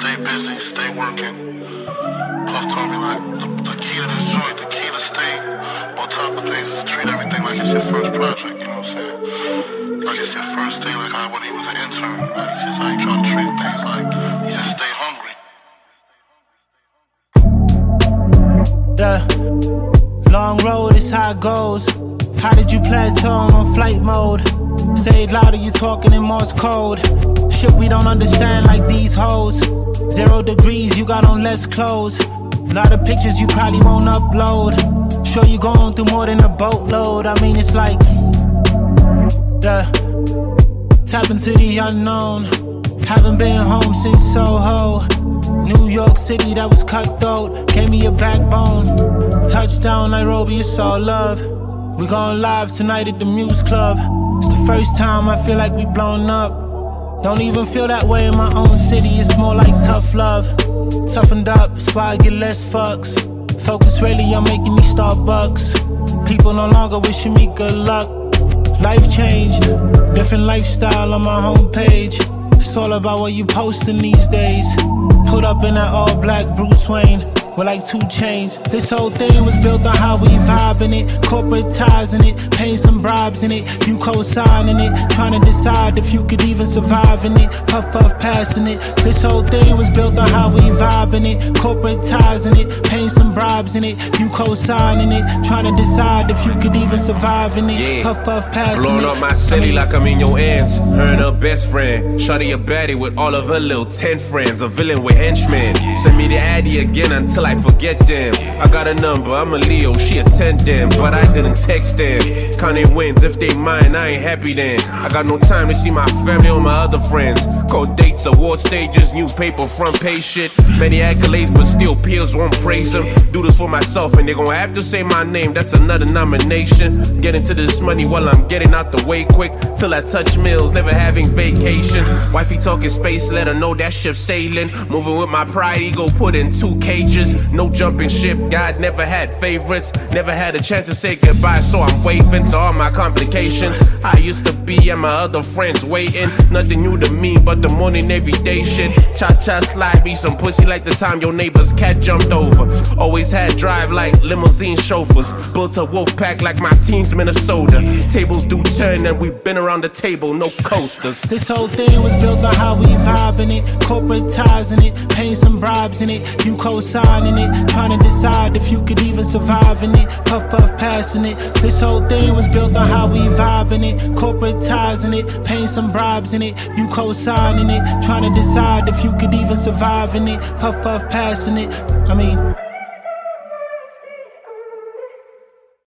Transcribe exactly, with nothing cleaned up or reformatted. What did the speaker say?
stay busy, stay working. Puff told me like the, the key to this joint, the key to stay on top of things is to treat everything like it's your first project, you know what I'm saying? Like it's your first thing, like I when he was an intern, like it's how you try to treat things, like you just stay hungry. Yeah, long road is how it goes. How did you plateau on flight mode? Say it louder, you talking in Morse code. Shit we don't understand like these hoes. Zero degrees, you got on less clothes. Lot of pictures you probably won't upload. Sure you going through more than a boatload. I mean it's like, yeah, tap into the unknown. Haven't been home since Soho. New York City, that was cutthroat. Gave me a backbone. Touchdown Nairobi, it's all love. We going live tonight at the Muse Club. It's the first time I feel like we blown up. Don't even feel that way in my own city. It's more like tough love. Toughened up, that's why I get less fucks. Focus really on making me Starbucks. People no longer wishing me good luck. Life changed, different lifestyle on my homepage. It's all about what you posting these days. Put up in that all black Bruce Wayne with like two chains. This whole thing was built on how we vibing it, corporate ties in it, paying some bribes in it, you co-signing it, trying to decide if you could even survive in it, puff puff passing it. This whole thing was built on how we vibing it, corporate ties in it, paying some bribes in it, you co-signing it, trying to decide if you could even survive in it, yeah. Puff puff passing Blowing it. Blowing up my city like I'm in your ends. Her and her best friend, shawty a baddie with all of her little ten friends, a villain with henchmen. Send me the addy again until I forget them. I got a number, I'm a Leo, she a ten them, but I didn't text them. Kanye wins, if they mine, I ain't happy then. I got no time to see my family or my other friends. Cold dates, award stages, newspaper front page shit. Many accolades, but still peers won't praise them. Do this for myself and they gon' have to say my name, that's another nomination. Get into this money while I'm getting out the way quick. Till I touch meals, never having vacations. Wifey talking space, let her know that ship's sailing. Moving with my pride, ego put in two cages. No jumping ship, God never had favorites. Never had a chance to say goodbye, so I'm waving to all my complications. I used to be and my other friends waiting. Nothing new to me but the morning everyday shit. Cha-cha slide me some pussy like the time your neighbor's cat jumped over. Always had drive like limousine chauffeurs. Built a wolf pack like my team's Minnesota. Tables do turn and we've been around the table, no coasters. This whole thing was built on how we vibing it, corporate ties in it, paying some bribes in it, you co-signing it, trying to decide if you could even survive in it, puff puff passing it. This whole thing was built on how we vibing it, corporate ties in it, paying some bribes in it, you co-signing it, trying to decide if you could even survive in it, puff puff passing it. I mean